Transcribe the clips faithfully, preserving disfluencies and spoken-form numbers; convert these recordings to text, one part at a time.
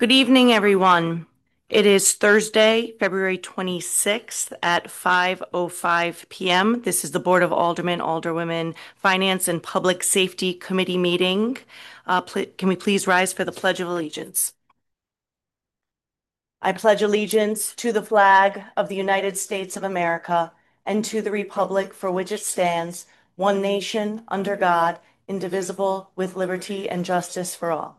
Good evening, everyone. It is Thursday, February twenty-sixth at five oh five p m This is the Board of Aldermen, Alderwomen, Finance and Public Safety Committee meeting. Uh, pl- can we please rise for the Pledge of Allegiance? I pledge allegiance to the flag of the United States of America and to the republic for which it stands, one nation, under God, indivisible, with liberty and justice for all.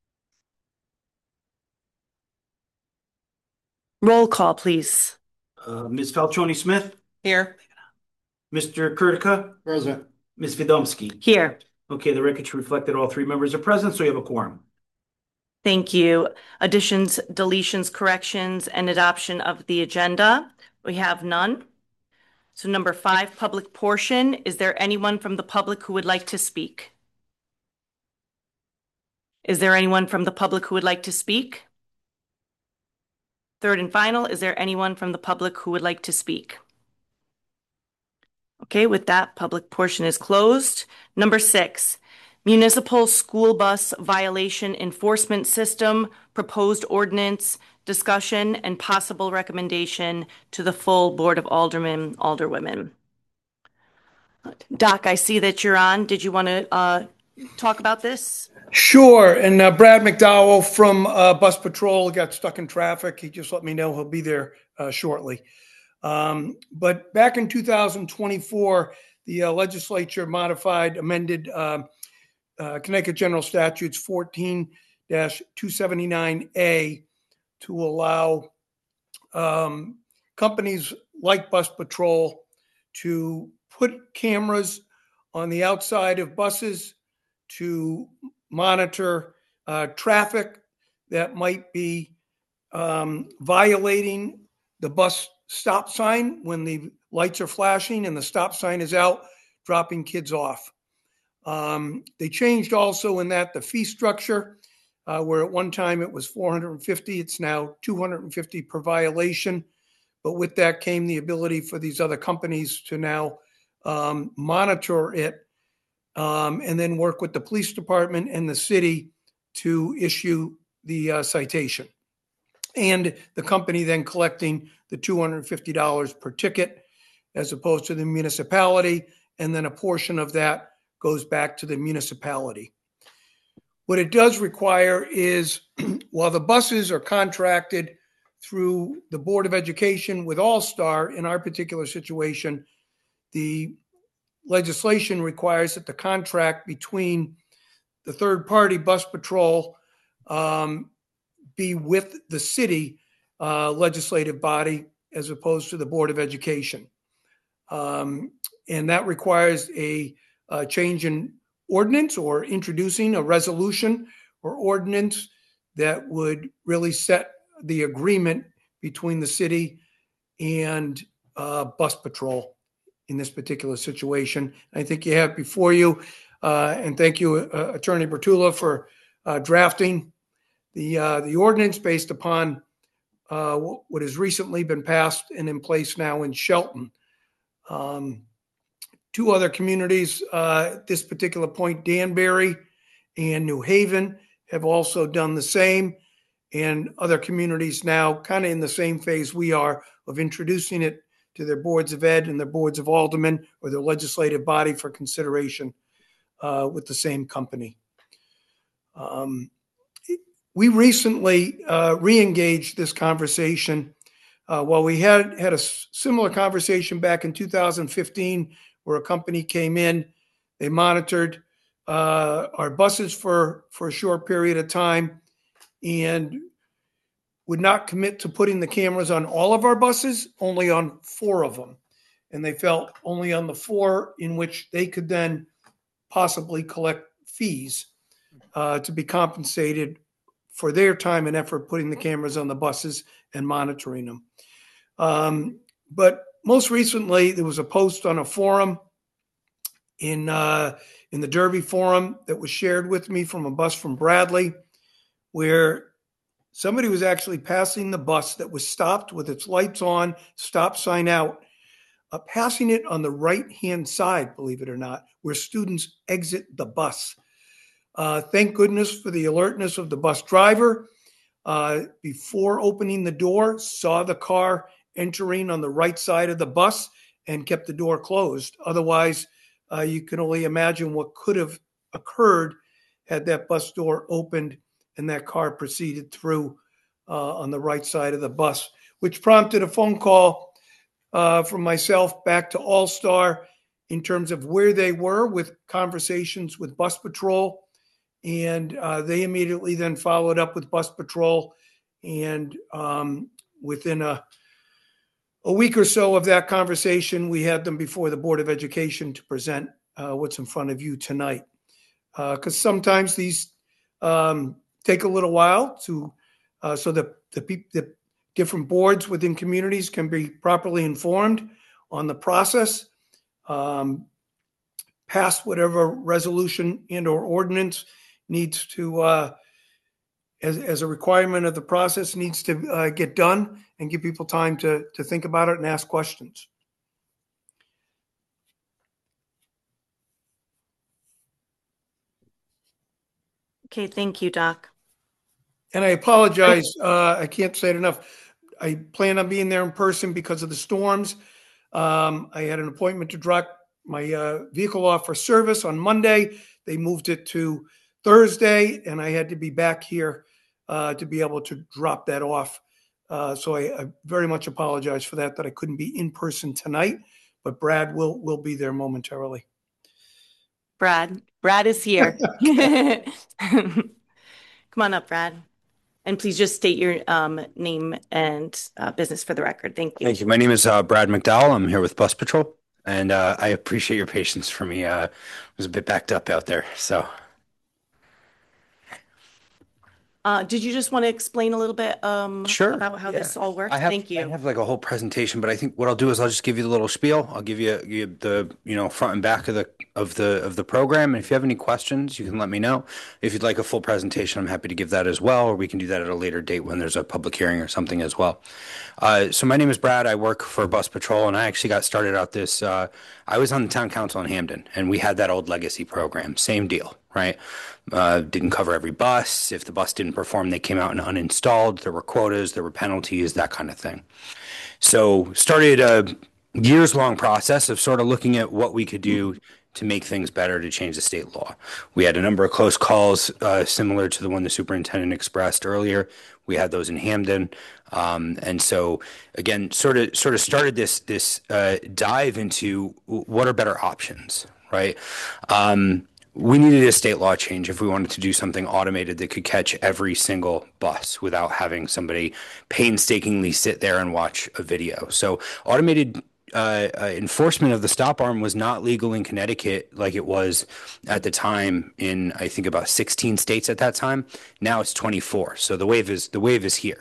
Roll call, please. Uh, Miz Falcioni Smith, Here. Mister Kurtika, Present. Miz Fidomski. Here. Okay, the record should reflect that all three members are present, so you have a quorum. Thank you. Additions, deletions, corrections, and adoption of the agenda. We have none. So number five, public portion. Is there anyone from the public who would like to speak? Is there anyone from the public who would like to speak? Third and final, is there anyone from the public who would like to speak? Okay, with that, public portion is closed. Number six, municipal school bus violation enforcement system, proposed ordinance, discussion, and possible recommendation to the full Board of Aldermen, Alderwomen. Doc, I see that you're on. Did you want to uh, talk about this? Sure. And uh, Brad McDowell from uh, Bus Patrol got stuck in traffic. He just let me know he'll be there uh, shortly. Um, but back in two thousand twenty-four, the uh, legislature modified, amended uh, uh, Connecticut General Statutes fourteen two seventy-nine A to allow um, companies like Bus Patrol to put cameras on the outside of buses to monitor uh, traffic that might be um, violating the bus stop sign when the lights are flashing and the stop sign is out, dropping kids off. Um, they changed also in that the fee structure, uh, where at one time it was four hundred fifty, it's now two hundred fifty per violation. But with that came the ability for these other companies to now um, monitor it Um, and then work with the police department and the city to issue the uh, citation. And the company then collecting the two hundred fifty dollars per ticket as opposed to the municipality. And then a portion of that goes back to the municipality. What it does require is while the buses are contracted through the Board of Education with All-Star, in our particular situation, the legislation requires that the contract between the third party Bus Patrol um, be with the city uh, legislative body as opposed to the Board of Education. Um, and that requires a, a change in ordinance or introducing a resolution or ordinance that would really set the agreement between the city and uh, Bus Patrol in this particular situation. I think you have before you, uh, and thank you, uh, Attorney Bertula, for uh, drafting the uh, the ordinance based upon uh, what has recently been passed and in place now in Shelton. Um, two other communities uh, at this particular point, Danbury and New Haven, have also done the same, and other communities now kind of in the same phase we are of introducing it to their boards of ed and their boards of aldermen or their legislative body for consideration uh, with the same company. Um, we recently uh, re-engaged this conversation. Uh, while we had had a similar conversation back in two thousand fifteen, where a company came in, they monitored uh, our buses for, for a short period of time and would not commit to putting the cameras on all of our buses, only on four of them. And they felt only on the four in which they could then possibly collect fees uh, to be compensated for their time and effort putting the cameras on the buses and monitoring them. Um, but most recently, there was a post on a forum in, uh, in the Derby forum that was shared with me from a bus from Bradley, where somebody was actually passing the bus that was stopped with its lights on, stop sign out, uh, passing it on the right-hand side, believe it or not, where students exit the bus. Uh, thank goodness for the alertness of the bus driver. uh, before opening the door, saw the car entering on the right side of the bus and kept the door closed. Otherwise, uh, you can only imagine what could have occurred had that bus door opened and that car proceeded through uh, on the right side of the bus, which prompted a phone call uh, from myself back to All Star in terms of where they were with conversations with Bus Patrol. And uh, they immediately then followed up with Bus Patrol. And um, within a, a week or so of that conversation, we had them before the Board of Education to present uh, what's in front of you tonight. Because uh, sometimes these um, take a little while to uh, so that the, peop- the different boards within communities can be properly informed on the process, um, pass whatever resolution and or ordinance needs to, uh, as, as a requirement of the process, needs to uh, get done, and give people time to, to think about it and ask questions. Okay, thank you, Doc. And I apologize. Uh, I can't say it enough. I plan on being there in person because of the storms. Um, I had an appointment to drop my uh, vehicle off for service on Monday. They moved it to Thursday, and I had to be back here uh, to be able to drop that off. Uh, so I, I very much apologize for that, that I couldn't be in person tonight, but Brad will will be there momentarily. Brad. Brad is here. Come on up, Brad. And please just state your um, name and uh, business for the record. Thank you. Thank you. My name is uh, Brad McDowell. I'm here with Bus Patrol, and uh, I appreciate your patience for me. Uh, I was a bit backed up out there, so. Uh, did you just want to explain a little bit um, Sure. about how Yeah. this all works? I have, Thank you. I have like a whole presentation, but I think what I'll do is I'll just give you the little spiel. I'll give you, you the you know front and back of the of the of the program. And if you have any questions, you can let me know. If you'd like a full presentation, I'm happy to give that as well, or we can do that at a later date when there's a public hearing or something as well. Uh, so my name is Brad. I work for Bus Patrol, and I actually got started out this. Uh, I was on the town council in Hamden, and we had that old legacy program. Same deal, right? Uh, didn't cover every bus. If the bus didn't perform, they came out and uninstalled. There were quotas, there were penalties, that kind of thing. So started a years long process of sort of looking at what we could do to make things better, to change the state law. We had a number of close calls uh, similar to the one the superintendent expressed earlier. We had those in Hamden. Um, and so again, sort of sort of started this this uh, dive into what are better options, right? Um, We needed a state law change if we wanted to do something automated that could catch every single bus without having somebody painstakingly sit there and watch a video. So automated uh, uh, enforcement of the stop arm was not legal in Connecticut like it was at the time in, I think, about sixteen states at that time. Now it's twenty-four. So the wave is the wave is here.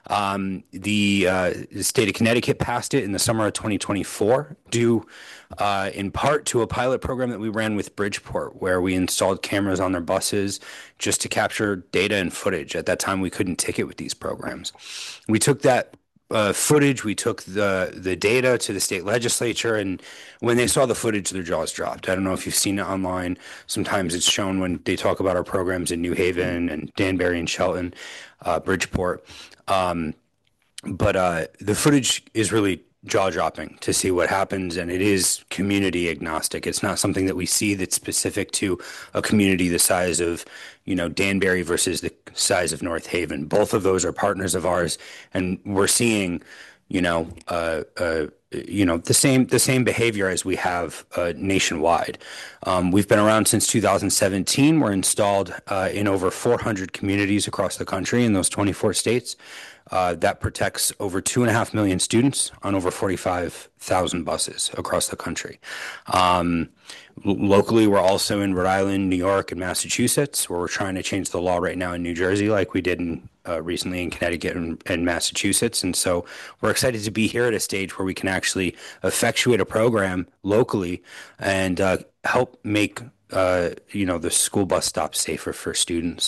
Um, the, uh, the state of Connecticut passed it in the summer of twenty twenty-four, due uh, in part to a pilot program that we ran with Bridgeport, where we installed cameras on their buses just to capture data and footage. At that time, we couldn't ticket with these programs. We took that Uh, footage, we took the the data to the state legislature, and when they saw the footage, their jaws dropped. I don't know if you've seen it online. Sometimes it's shown when they talk about our programs in New Haven and Danbury and Shelton, uh, Bridgeport. Um, but uh, the footage is really jaw-dropping to see what happens, and it is community agnostic. It's not something that we see that's specific to a community the size of, you know, Danbury versus the size of North Haven. Both of those are partners of ours, and we're seeing, you know, uh, uh, you know, the same the same behavior as we have uh, nationwide. Um, we've been around since two thousand seventeen. We're installed uh, in over four hundred communities across the country in those twenty-four states. Uh, that protects over two and a half million students on over forty-five thousand buses across the country. Um, locally, we're also in Rhode Island, New York, and Massachusetts, where we're trying to change the law right now in New Jersey, like we did in, uh, recently in Connecticut and, and Massachusetts. And so we're excited to be here at a stage where we can actually effectuate a program locally and uh, help make uh, you know, the school bus stops safer for students.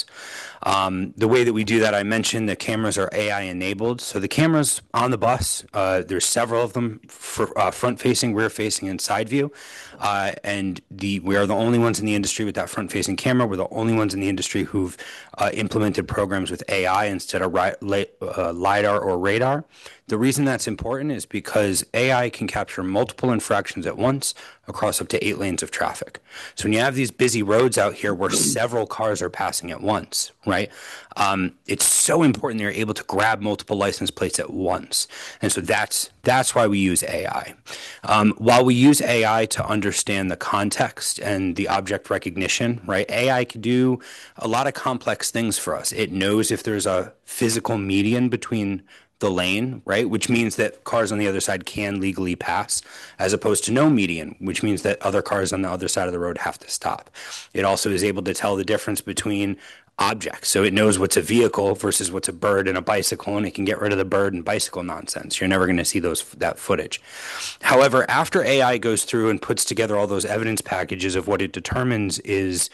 Um, the way that we do that, I mentioned the cameras are A I enabled. So the cameras on the bus, uh, there's several of them for uh, front facing, rear facing, and side view. Uh, and the we are the only ones in the industry with that front facing camera. We're the only ones in the industry who've uh, implemented programs with A I instead of ri- uh, LiDAR or radar. The reason that's important is because A I can capture multiple infractions at once across up to eight lanes of traffic. So when you have these busy roads out here where several cars are passing at once, right? Um, it's so important that you're able to grab multiple license plates at once. And so that's that's why we use A I. Um, while we use A I to understand the context and the object recognition, right? A I can do a lot of complex things for us. It knows if there's a physical median between the lane, right? Which means that cars on the other side can legally pass, as opposed to no median, which means that other cars on the other side of the road have to stop. It also is able to tell the difference between objects. So it knows what's a vehicle versus what's a bird and a bicycle, and it can get rid of the bird and bicycle nonsense. You're never going to see those that footage. However, after A I goes through and puts together all those evidence packages of what it determines is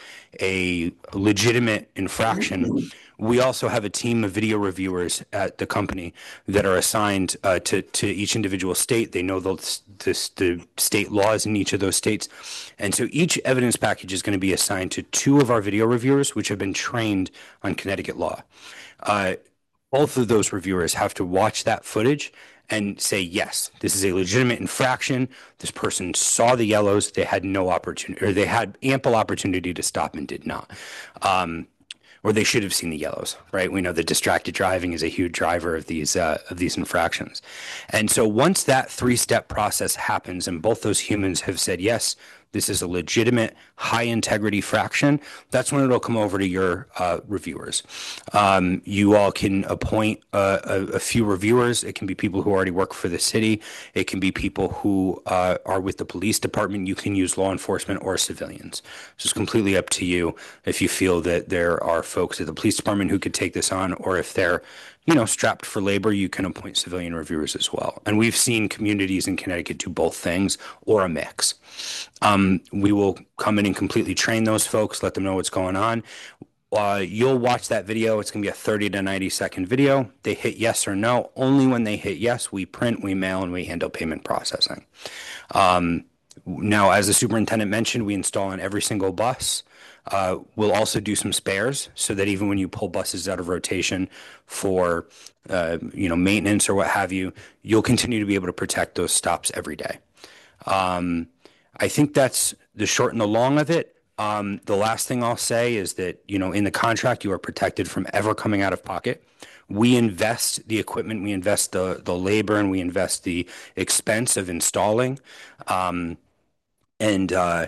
a legitimate infraction, we also have a team of video reviewers at the company that are assigned uh, to, to each individual state. They know the, the, the state laws in each of those states. And so each evidence package is going to be assigned to two of our video reviewers, which have been trained on Connecticut law. Uh, both of those reviewers have to watch that footage and say, yes, this is a legitimate infraction. This person saw the yellows. They had no opportunity, or they had ample opportunity to stop and did not. Um, or they should have seen the yellows, right? We know that distracted driving is a huge driver of these uh, of these infractions. And so once that three-step process happens and both those humans have said, yes, this is a legitimate high integrity fraction, that's when it'll come over to your uh, reviewers. Um, you all can appoint uh, a, a few reviewers. It can be people who already work for the city. It can be people who uh, are with the police department. You can use law enforcement or civilians. So it's completely up to you if you feel that there are folks at the police department who could take this on, or if they're you know, strapped for labor, you can appoint civilian reviewers as well. And we've seen communities in Connecticut do both things or a mix. Um, we will come in and completely train those folks, let them know what's going on. Uh, you'll watch that video. It's going to be a thirty to ninety second video. They hit yes or no. Only when they hit yes, we print, we mail, and we handle payment processing. Um, now, as the superintendent mentioned, we install on every single bus. Uh, we'll also do some spares so that even when you pull buses out of rotation for, uh, you know, maintenance or what have you, you'll continue to be able to protect those stops every day. Um, I think that's the short and the long of it. Um, the last thing I'll say is that, you know, in the contract, you are protected from ever coming out of pocket. We invest the equipment, we invest the, the labor, and we invest the expense of installing. Um, and, uh,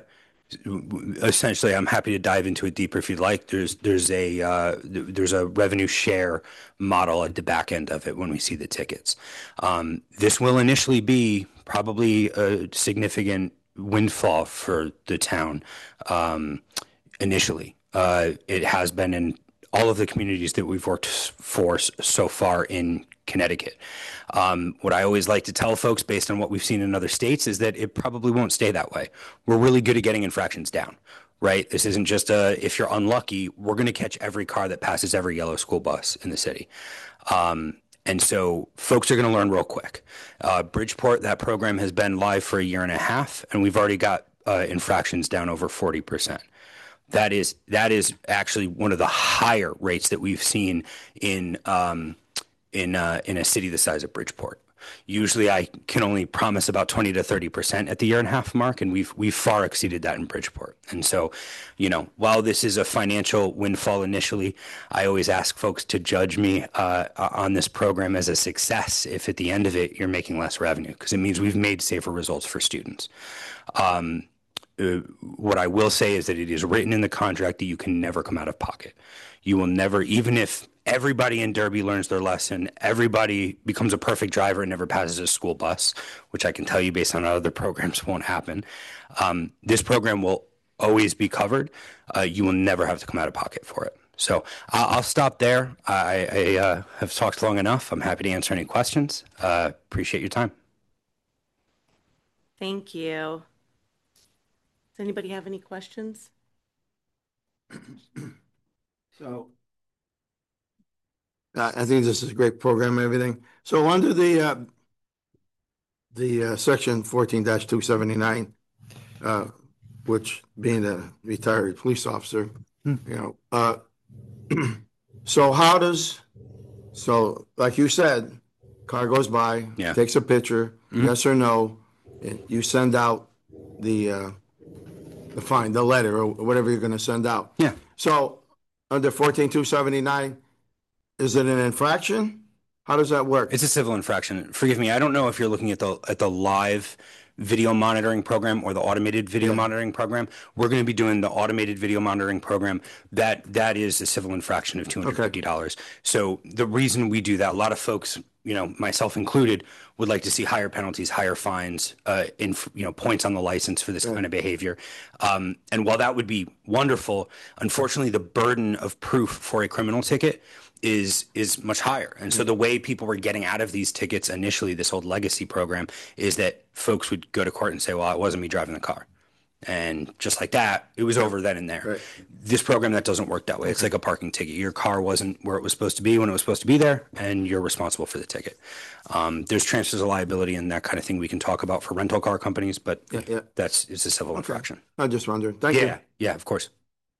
essentially, I'm happy to dive into it deeper if you'd like. There's there's a uh, there's a revenue share model at the back end of it when we see the tickets. Um, this will initially be probably a significant windfall for the town. Um, initially, uh, it has been in all of the communities that we've worked for so far in Connecticut. Um, what I always like to tell folks, based on what we've seen in other states, is that it probably won't stay that way. We're really good at getting infractions down, right? This isn't just a, if you're unlucky, we're going to catch every car that passes every yellow school bus in the city. Um, and so folks are going to learn real quick. Uh, Bridgeport, that program has been live for a year and a half, and we've already got uh, infractions down over forty percent. That is, that is actually one of the higher rates that we've seen in, um, in uh, in a city the size of Bridgeport. Usually I can only promise about twenty to thirty percent at the year and a half mark, and we've we've far exceeded that in Bridgeport. And so, you know, while this is a financial windfall initially, I always ask folks to judge me uh, on this program as a success if at the end of it you're making less revenue, because it means we've made safer results for students. Um, uh, what I will say is that it is written in the contract that you can never come out of pocket. You will never, even if everybody in Derby learns their lesson, everybody becomes a perfect driver and never passes a school bus, which I can tell you based on other programs won't happen. Um, this program will always be covered. Uh, you will never have to come out of pocket for it. So I'll, I'll stop there. I, I uh, have talked long enough. I'm happy to answer any questions. Uh, appreciate your time. Thank you. Does anybody have any questions? So uh, I think this is a great program and everything. So under the uh, the uh, section fourteen two seventy-nine, uh, which being a retired police officer, Hmm. you know, uh, so how does, so like you said, car goes by, Yeah. takes a picture, Mhm. yes or no, and you send out the uh, the fine, the letter, or whatever you're going to send out. Yeah. So under fourteen two seventy-nine, is it an infraction? How does that work? It's a civil infraction. Forgive me. I don't know if you're looking at the at the live video monitoring program or the automated video Yeah. monitoring program. We're going to be doing the automated video monitoring program. That that is a civil infraction of two hundred fifty dollars. So the reason we do that, a lot of folks, you know, myself included, would like to see higher penalties, higher fines, uh, in you know points on the license for this kind of behavior. Um, and while that would be wonderful, unfortunately, the burden of proof for a criminal ticket is is much higher. And so the way people were getting out of these tickets initially, this old legacy program, is that folks would go to court and say, well, it wasn't me driving the car. And just like that, it was over then and there. Right. This program, that doesn't work that way. It's like a parking ticket. Your car wasn't where it was supposed to be when it was supposed to be there, and you're responsible for the ticket. Um, there's transfers of liability and that kind of thing we can talk about for rental car companies, but Yeah, yeah. that's it's a civil infraction. I just wondered. Thank Yeah, you. yeah, of course.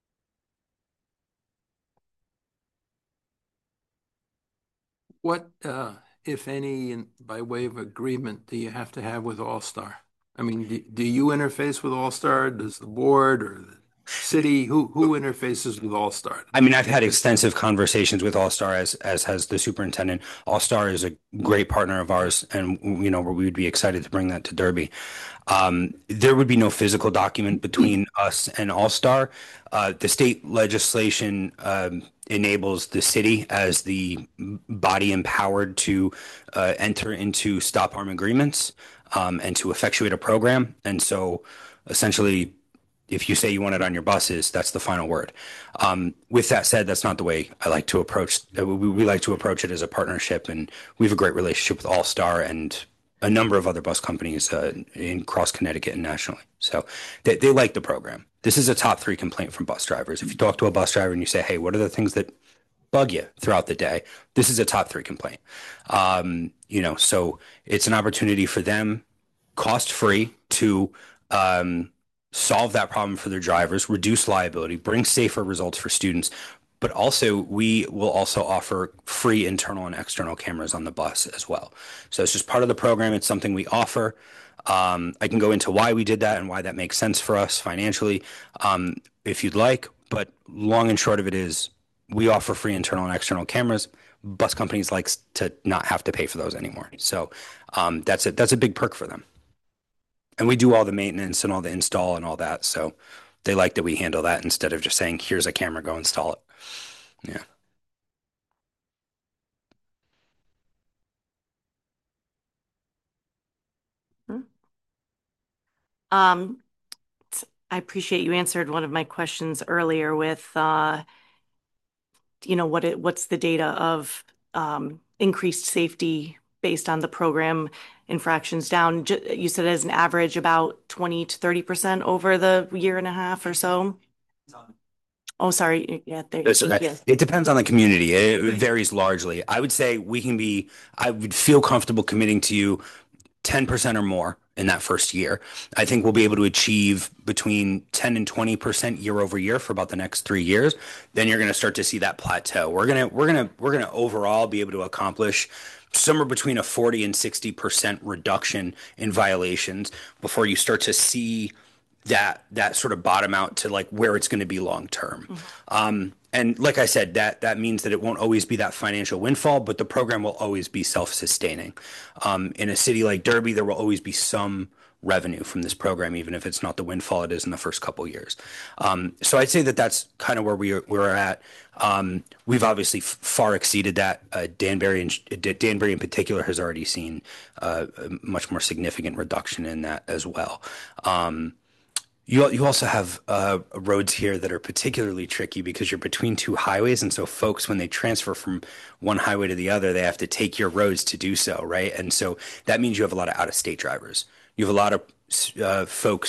What, uh, if any, in, by way of agreement, do you have to have with All-Star? I mean, do, do you interface with All-Star? Does the board or the city, who, who interfaces with All-Star? I mean, I've had extensive conversations with All Star, as as has the superintendent. All Star is a great partner of ours, and you know we would be excited to bring that to Derby. Um, there would be no physical document between us and All Star. Uh, the state legislation um, enables the city as the body empowered to uh, enter into stop harm agreements um, and to effectuate a program, and so essentially, if you say you want it on your buses, that's the final word. Um, with that said, that's not the way I like to approach. Uh, we, we like to approach it as a partnership, and we have a great relationship with All Star and a number of other bus companies uh, in cross Connecticut and nationally. So they, they like the program. This is a top three complaint from bus drivers. If you talk to a bus driver and you say, "Hey, what are the things that bug you throughout the day?" This is a top three complaint. Um, you know, so it's an opportunity for them, cost free, to um, solve that problem for their drivers, reduce liability, bring safer results for students. But also, we will also offer free internal and external cameras on the bus as well. So it's just part of the program. It's something we offer. Um, I can go into why we did that and why that makes sense for us financially, um, if you'd like. But long and short of it is, we offer free internal and external cameras. Bus companies like to not have to pay for those anymore. So um, that's a, that's a big perk for them. And we do all the maintenance and all the install and all that. So they like that we handle that instead of just saying, here's a camera, go install it. Yeah. Um, I appreciate you answered one of my questions earlier with, uh, you know, what it, what's the data of um, increased safety based on the program infractions down? Ju- You said as an average about twenty to thirty percent over the year and a half or so? Oh, sorry. Yeah, there, That's thank okay. you. It depends on the community. It varies largely. I would say we can be, I would feel comfortable committing to you ten percent or more in that first year. I think we'll be able to achieve between ten and twenty percent year over year for about the next three years. Then you're going to start to see that plateau. We're going to, we're going to, we're going to overall be able to accomplish somewhere between a forty and sixty percent reduction in violations before you start to see that that sort of bottom out to like where it's going to be long term. Mm-hmm. Um, and like I said, that that means that it won't always be that financial windfall, but the program will always be self-sustaining. Um, in a city like Derby, there will always be some revenue from this program, even if it's not the windfall it is in the first couple of years. Um, so I'd say that that's kind of where we are, we're at. Um, we've obviously f- far exceeded that. Uh, Danbury, and, Danbury in particular has already seen uh, a much more significant reduction in that as well. Um, You you also have uh, roads here that are particularly tricky because you're between two highways, and so folks, when they transfer from one highway to the other, they have to take your roads to do so, right? And so that means you have a lot of out-of-state drivers. You have a lot of uh, folks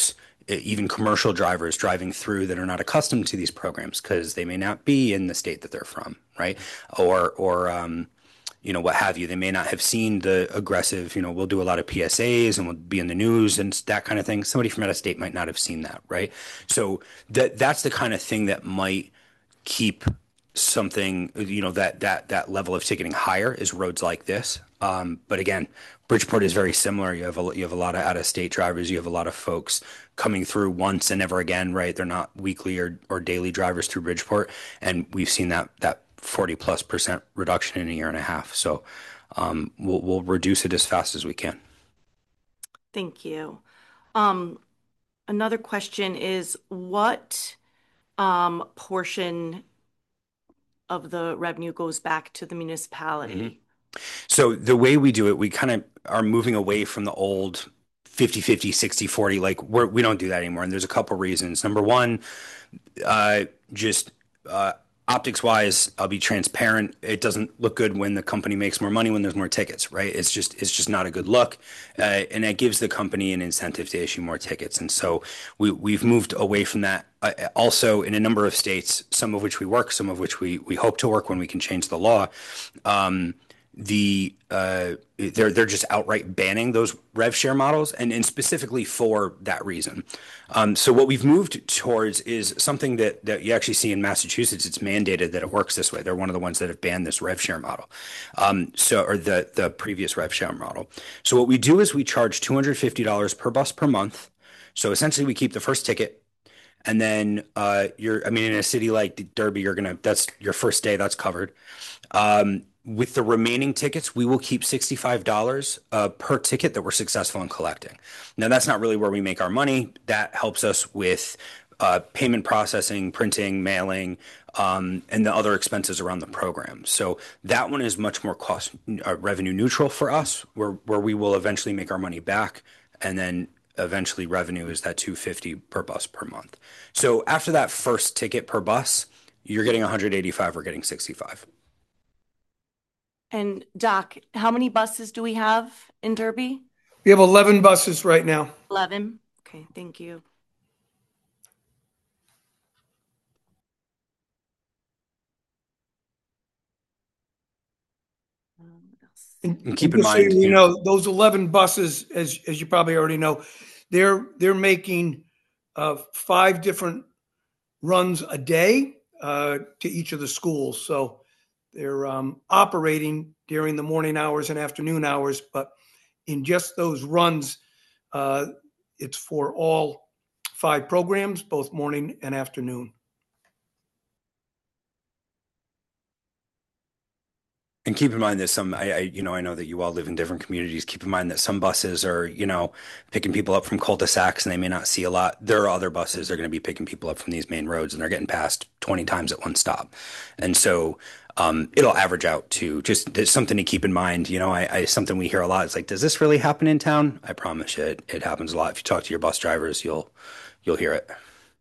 e- even commercial drivers driving through that are not accustomed to these programs because they may not be in the state that they're from, right? Or or um, you know, what have you. They may not have seen the aggressive, you know, we'll do a lot of P S As and we'll be in the news and that kind of thing. Somebody from out of state might not have seen that, right? So that that's the kind of thing that might keep something, you know, that that that level of ticketing higher is roads like this. Um, but again, Bridgeport is very similar. You have a you have a lot of out of state drivers. You have a lot of folks coming through once and never again, right? They're not weekly or, or daily drivers through Bridgeport, and we've seen that that forty plus percent reduction in a year and a half. So um, we'll we'll reduce it as fast as we can. Thank you. Um, another question is what um, portion of the revenue goes back to the municipality? So the way we do it, we kind of are moving away from the old fifty fifty, sixty forty. Like we're, we don't do that anymore. And there's a couple reasons. Number one, uh, just uh, optics wise, I'll be transparent. It doesn't look good when the company makes more money when there's more tickets, right? It's just it's just not a good look, uh, and that gives the company an incentive to issue more tickets. And so we we've moved away from that. Uh, also, in a number of states, some of which we work, some of which we we hope to work when we can change the law. Um, the uh, they're they're just outright banning those rev share models, and, and specifically for that reason. Um, so what we've moved towards is something that that you actually see in Massachusetts. It's mandated that it works this way. They're one of the ones that have banned this rev share model, um, so or the the previous rev share model. So what we do is we charge two hundred fifty dollars per bus per month. So essentially, we keep the first ticket. And then uh, you're, I mean, in a city like Derby, you're gonna, that's your first day, that's covered. Um, with the remaining tickets, we will keep sixty-five dollars uh, per ticket that we're successful in collecting. Now, that's not really where we make our money. That helps us with uh, payment processing, printing, mailing, um, and the other expenses around the program. So that one is much more cost uh, revenue neutral for us, where where we will eventually make our money back, and then eventually revenue is that two hundred fifty dollars per bus per month. So after that first ticket per bus, you're getting one hundred eighty-five, we're getting sixty-five. And Doc, how many buses do we have in Derby? We have eleven buses right now. eleven. Okay, thank you. Um, what else? And, And keep and in just so mind, you you know, know, those eleven buses, as as you probably already know, they're they're making uh, five different runs a day uh, to each of the schools. So they're um, operating during the morning hours and afternoon hours, but in just those runs, uh, it's for all five programs, both morning and afternoon. and keep in mind that some, I, I, you know, I know that you all live in different communities. Keep in mind that some buses are, you know, picking people up from cul-de-sacs and they may not see a lot. There are other buses that are going to be picking people up from these main roads and they're getting passed twenty times at one stop. And so um, it'll average out to just, there's something to keep in mind. You know, I, I, something we hear a lot. It's like, does this really happen in town? I promise you, it, it happens a lot. If you talk to your bus drivers, you'll, you'll hear it.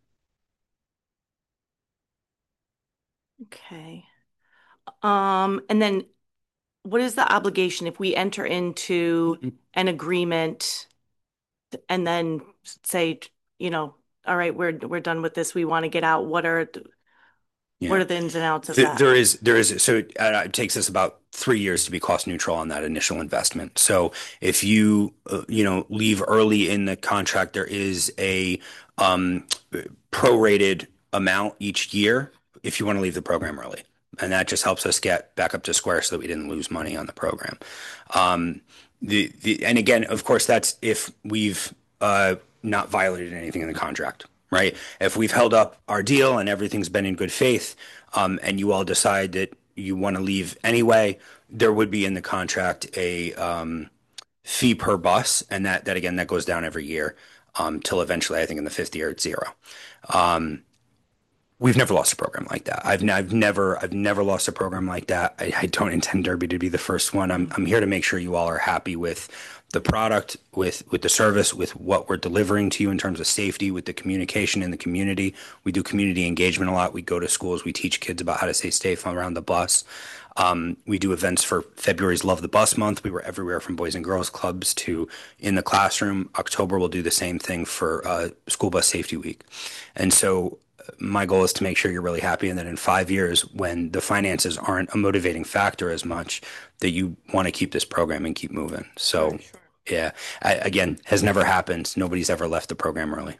Okay. Um, and then what is the obligation if we enter into an agreement and then say, you know, all right, we're we're done with this. We want to get out. What are the, what Yeah. are the ins and outs of Th- that? There is, there is, so it, uh, it takes us about three years to be cost neutral on that initial investment. So if you, uh, you know, leave early in the contract, there is a um, prorated amount each year if you want to leave the program early. And that just helps us get back up to square so that we didn't lose money on the program. Um, the, the, and again, of course, that's if we've uh, not violated anything in the contract. Right? If we've held up our deal and everything's been in good faith, um, and you all decide that you want to leave anyway, there would be in the contract a um, fee per bus, and that that again that goes down every year um, till eventually I think in the fifth year it's zero. Um, We've never lost a program like that. I've, I've never, I've never lost a program like that. I, I don't intend Derby to be the first one. I'm, I'm here to make sure you all are happy with the product, with, with the service, with what we're delivering to you in terms of safety, with the communication in the community. We do community engagement a lot. We go to schools. We teach kids about how to stay safe around the bus. Um, we do events for February's Love the Bus Month. We were everywhere from Boys and Girls Clubs to in the classroom. October, we'll do the same thing for uh, School Bus Safety Week. And so my goal is to make sure you're really happy and that in five years, when the finances aren't a motivating factor as much, that you want to keep this program and keep moving. So, Sure, sure. yeah, I, again, has never happened. Nobody's ever left the program early.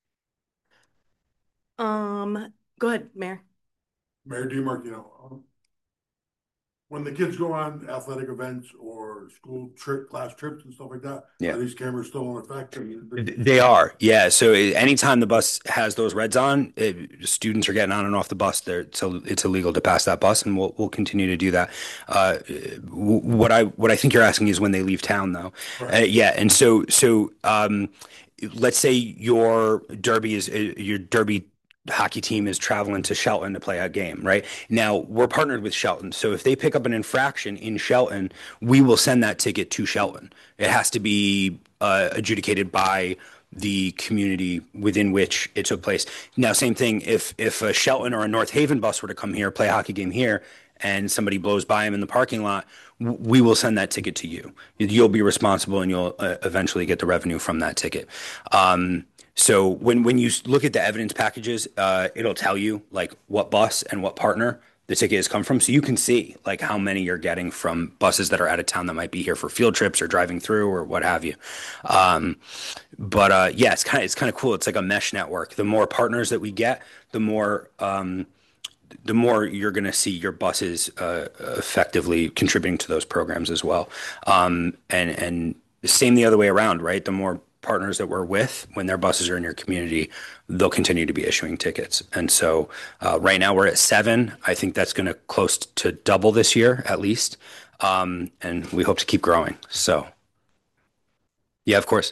Um, go ahead, Mayor. Mayor DiMartino, um, when the kids go on athletic events or school trip, class trips and stuff like that, Yeah. are these cameras still in effect? They are, yeah. So anytime the bus has those reds on, it, students are getting on and off the bus. There, so it's illegal to pass that bus, and we'll we'll continue to do that. Uh, what I what I think you're asking is when they leave town, though. Right. Uh, yeah, and so so um, let's say your Derby is uh, your Derby hockey team is traveling to Shelton to play a game, right? Now we're partnered with Shelton. So if they pick up an infraction in Shelton, we will send that ticket to Shelton. It has to be uh, adjudicated by the community within which it took place. Now, same thing, if if a Shelton or a North Haven bus were to come here, play a hockey game here, and somebody blows by them in the parking lot, we will send that ticket to you. You'll be responsible and you'll uh, eventually get the revenue from that ticket. Um, So when when you look at the evidence packages, uh, it'll tell you like what bus and what partner the ticket has come from, so you can see like how many you're getting from buses that are out of town that might be here for field trips or driving through or what have you. Um, but uh, yeah, it's kind of it's kind of cool. It's like a mesh network. The more partners that we get, the more um, the more you're going to see your buses uh, effectively contributing to those programs as well. Um, and and same the other way around, right? The more partners that we're with, when their buses are in your community, they'll continue to be issuing tickets. And so uh, right now we're at seven. I think that's going to close to double this year at least. Um, and we hope to keep growing. So yeah, of course.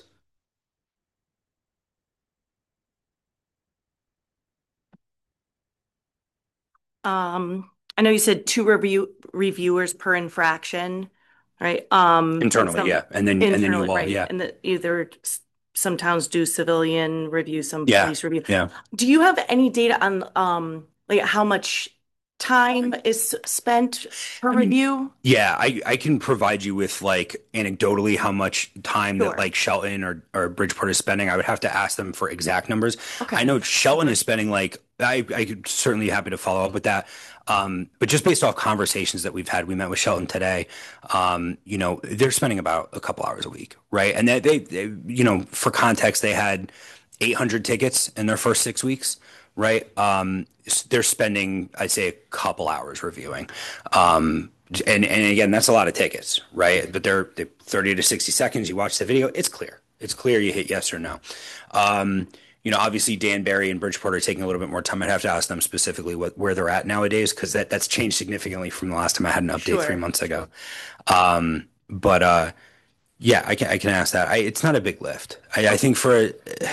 Um, I know you said two review reviewers per infraction, right? Um, Internally, some- yeah. And then, and then internally, you all, right? yeah. And that either s- some towns do civilian review, some Yeah, police review. yeah. Do you have any data on um like how much time is spent per review? Yeah, I, I can provide you with like anecdotally how much time Sure. that like Shelton or, or Bridgeport is spending. I would have to ask them for exact numbers. Okay. I know Shelton is spending like I I could certainly happy to follow up with that. Um, but just based off conversations that we've had, we met with Shelton today. Um, you know, they're spending about a couple hours a week, right? And they, they, they you know, for context, they had eight hundred tickets in their first six weeks. Right. Um, they're spending, I'd say, a couple hours reviewing. Um, and, and again, that's a lot of tickets, right? But they're, they're thirty to sixty seconds. You watch the video, it's clear. It's clear you hit yes or no. Um, you know, obviously Danbury and Bridgeport are taking a little bit more time. I'd have to ask them specifically what, where they're at nowadays, because that, that's changed significantly from the last time I had an update Sure. three months ago. Um, but uh, yeah, I can I can ask that. I, it's not a big lift. I, I think for a,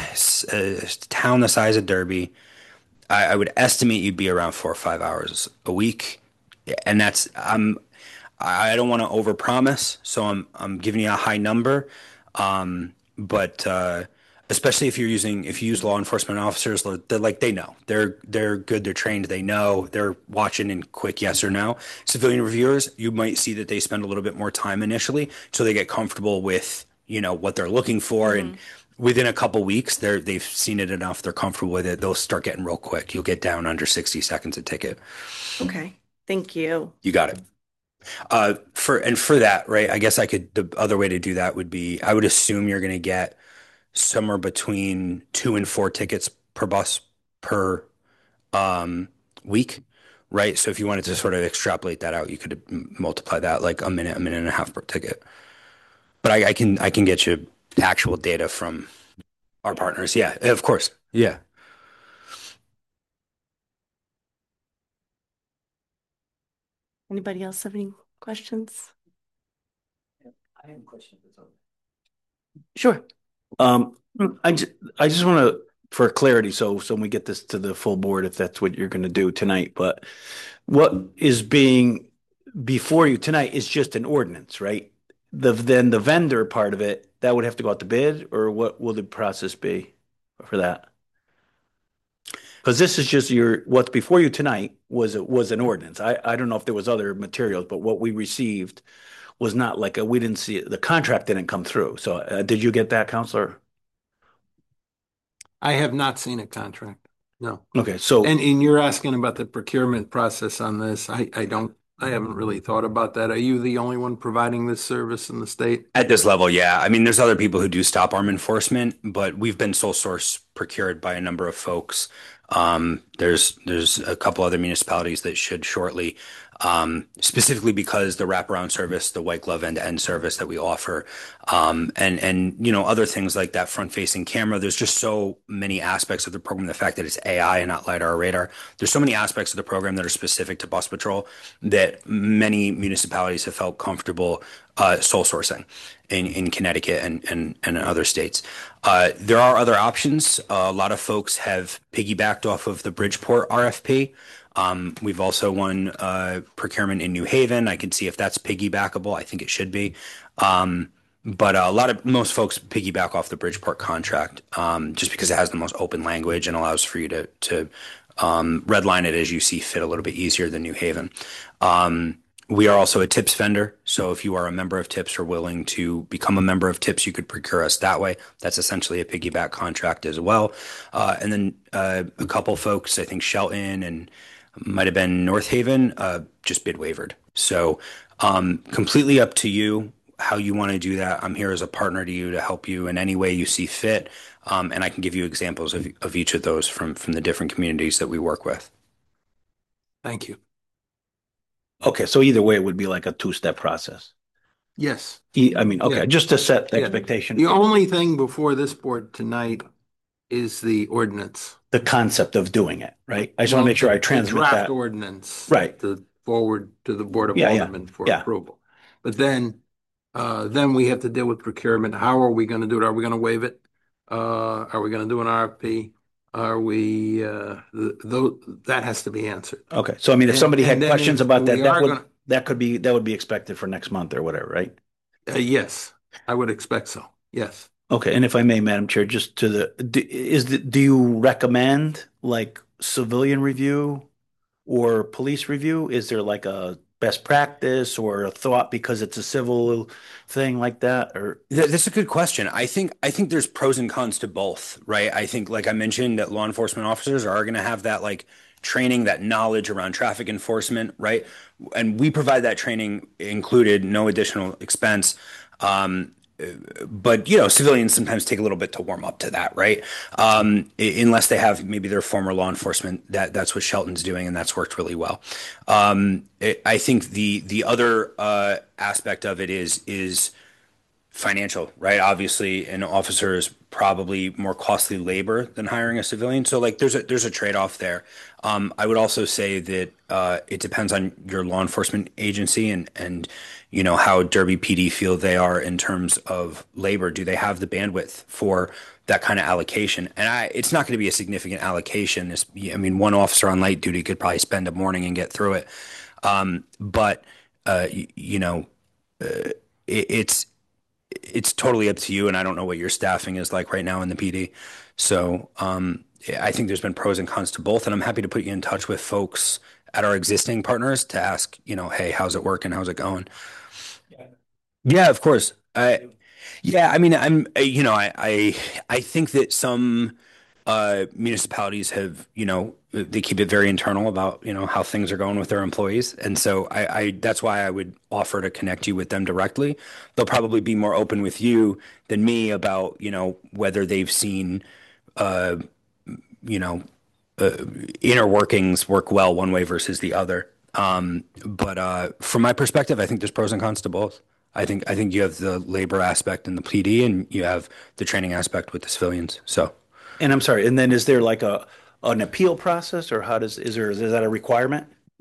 a town the size of Derby, I, I would estimate you'd be around four or five hours a week, and that's I'm I don't want to overpromise, so I'm I'm giving you a high number, um, but uh, especially if you're using if you use law enforcement officers, they're like they know they're they're good, they're trained, they know they're watching in quick yes or no. Civilian reviewers, you might see that they spend a little bit more time initially, so they get comfortable with you know what they're looking for and. Within a couple weeks, they're they've seen it enough. They're comfortable with it. They'll start getting real quick. You'll get down under sixty seconds a ticket. Okay. Thank you. You got it. Uh, for and for that, right? I guess I could. The other way to do that would be, I would assume you're going to get somewhere between two and four tickets per bus per um, week, right? So if you wanted to sort of extrapolate that out, you could m- multiply that like a minute, a minute and a half per ticket. But I, I can I can get you actual data from our partners. Yeah, of course. Yeah. Anybody else have any questions? I have a question. Sure. Um, I just, I just want to for clarity, so, so when we get this to the full board, if that's what you're going to do tonight, but what is being before you tonight is just an ordinance, right? The, then the vendor part of it, that would have to go out to bid, or what will the process be for that? Because this is just your, what's before you tonight was, was an ordinance. I, I don't know if there was other materials, but what we received was not like a, we didn't see, it. The contract didn't come through. So uh, did you get that, Counselor? I have not seen a contract. No. Okay, so. And, and you're asking about the procurement process on this. I, I don't, I haven't really thought about that. Are you the only one providing this service in the state? At this level, yeah. I mean, there's other people who do stop arm enforcement, but we've been sole source procured by a number of folks. Um, there's there's a couple other municipalities that should shortly, um, specifically because the wraparound service, the white glove end-to-end service that we offer, um, and and you know other things like that front-facing camera. There's just so many aspects of the program. The fact that it's A I and not LiDAR or radar. There's so many aspects of the program that are specific to bus patrol that many municipalities have felt comfortable uh, sole sourcing in, in Connecticut and, and, and in other states. Uh, there are other options. Uh, a lot of folks have piggybacked off of the Bridgeport R F P. Um, we've also won uh, procurement in New Haven. I can see if that's piggybackable. I think it should be. Um, but uh, a lot of most folks piggyback off the Bridgeport contract um, just because it has the most open language and allows for you to to um, redline it as you see fit a little bit easier than New Haven. Um, We are also a TIPS vendor. So if you are a member of TIPS or willing to become a member of TIPS, you could procure us that way. That's essentially a piggyback contract as well. Uh, and then uh, a couple folks, I think Shelton and might have been North Haven, uh, just bid wavered. So um, completely up to you how you want to do that. I'm here as a partner to you to help you in any way you see fit. Um, and I can give you examples of, of each of those from, from the different communities that we work with. Thank you. Okay, so either way, it would be like a two-step process. Yes. E- I mean, okay, Yeah. just to set the Yeah. expectation, The only thing before this board tonight is the ordinance. the concept of doing it, right? I just want to make sure I The transmit draft that. ordinance. Right. To forward to the Board of Yeah, yeah, Aldermen for yeah. approval. But then, uh, then we have to deal with procurement. How are we gonna do it? Are we gonna waive it? Uh, are we gonna do an R F P? Are we, uh, th- tho- that has to be answered. Okay, so I mean, if And- somebody had and then questions if about that, we that are would, gonna- that could be, that would be expected for next month or whatever, right? Uh, yes, I would expect so. Yes. Okay, and if I may, Madam Chair, just to the, do- is the, do you recommend like civilian review or police review? Is there like a best practice or a thought because it's a civil thing like that, or? Th- That's a good question. I think I think there's pros and cons to both, right? I think, like I mentioned, that law enforcement officers are going to have that like training, that knowledge around traffic enforcement, right? And we provide that training included, no additional expense. Um, but you know, civilians sometimes take a little bit to warm up to that, right? Um, i- unless they have maybe their former law enforcement. That that's what Shelton's doing, and that's worked really well. Um, I I think the the other uh, aspect of it is is financial, right? Obviously, an officer is probably more costly labor than hiring a civilian. So like there's a there's a trade-off there. Um, I would also say that uh, it depends on your law enforcement agency and and you know how Derby P D feel they are in terms of labor. Do they have the bandwidth for that kind of allocation? And I, it's not going to be a significant allocation. It's, I mean, one officer on light duty could probably spend a morning and get through it. Um, but uh, you, you know, uh, it, it's it's totally up to you, and I don't know what your staffing is like right now in the P D. So um, I think there's been pros and cons to both, and I'm happy to put you in touch with folks at our existing partners to ask, you know, hey, how's it working? How's it going? Yeah, yeah, of course. I, yeah, I mean, I'm, you know, I, I, I think that some uh, municipalities have, you know, they keep it very internal about, you know, how things are going with their employees. And so I, I, that's why I would offer to connect you with them directly. They'll probably be more open with you than me about, you know, whether they've seen, uh, you know, uh, inner workings work well one way versus the other. Um, but uh, from my perspective, I think there's pros and cons to both. I think I think you have the labor aspect in the P D, and you have the training aspect with the civilians. So. And I'm sorry, and then is there like a, an appeal process, or how does, is there, is that a requirement?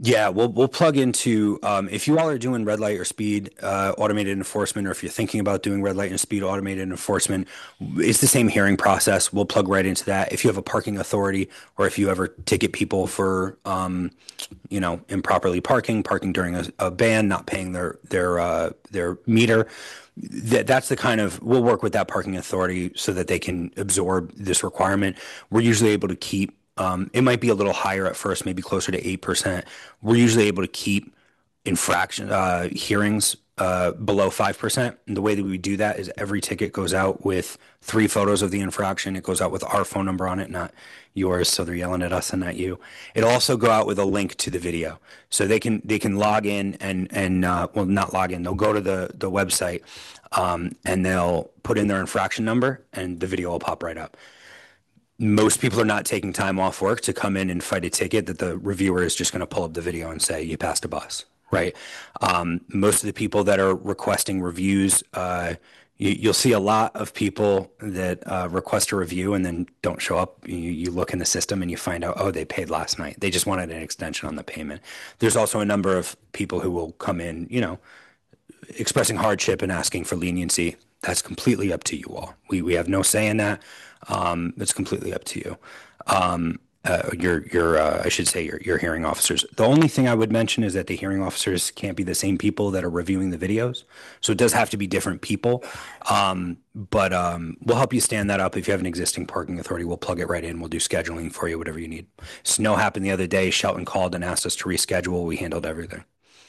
Yeah, we'll we'll plug into um, if you all are doing red light or speed uh, automated enforcement, or if you're thinking about doing red light and speed automated enforcement, it's the same hearing process. We'll plug right into that. If you have a parking authority, or if you ever ticket people for um, you know, improperly parking, parking during a, a ban, not paying their their uh, their meter, that that's the kind of, we'll work with that parking authority so that they can absorb this requirement. We're usually able to keep um, it might be a little higher at first, maybe closer to eight percent. We're usually able to keep infraction uh, hearings uh, below five percent. And the way that we do that is every ticket goes out with three photos of the infraction. It goes out with our phone number on it, not yours. So they're yelling at us and not you. It'll also go out with a link to the video. So they can they can log in and, and uh, well, not log in. They'll go to the, the website um, and they'll put in their infraction number and the video will pop right up. Most people are not taking time off work to come in and fight a ticket that the reviewer is just going to pull up the video and say, you passed a bus, right? Um, most of the people that are requesting reviews, uh, you, you'll see a lot of people that uh, request a review and then don't show up. You, you look in the system and you find out, oh, they paid last night. They just wanted an extension on the payment. There's also a number of people who will come in, you know, expressing hardship and asking for leniency. That's completely up to you all. We we have no say in that. Um, it's completely up to you. Um, uh, your your uh, I should say your your hearing officers. The only thing I would mention is that the hearing officers can't be the same people that are reviewing the videos. So it does have to be different people. Um, but um, we'll help you stand that up. If you have an existing parking authority, we'll plug it right in. We'll do scheduling for you, whatever you need. Snow happened the other day. Shelton called and asked us to reschedule. We handled everything.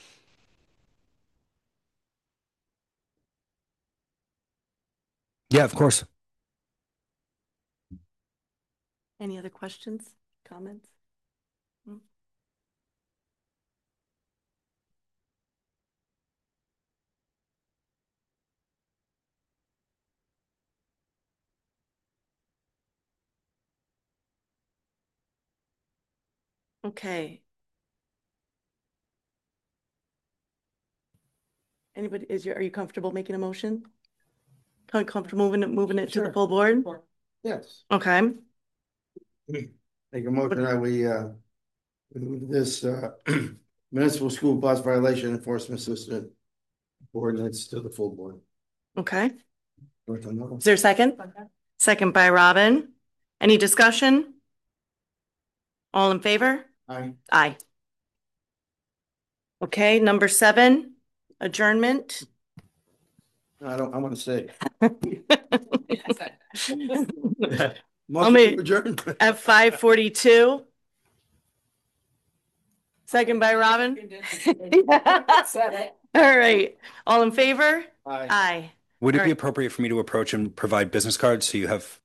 Yeah, of course. Any other questions, comments? Hmm. Okay. Anybody, is your, are you comfortable making a motion? Com- Comfortable moving it, moving it to the Sure. full board? Yes. Okay, Make a motion that we, uh, move this, uh, municipal school bus violation enforcement system ordinance to the full board. okay. Is there a second? Second by Robin. Any discussion? All in favor? Aye. Aye. Okay, number seven, adjournment. I don't, I want to say. I'll Motion make- to adjourn. At five forty-two. Second by Robin. All right, all in favor? Aye. Aye. Would it All be right. appropriate for me to approach and provide business cards so you have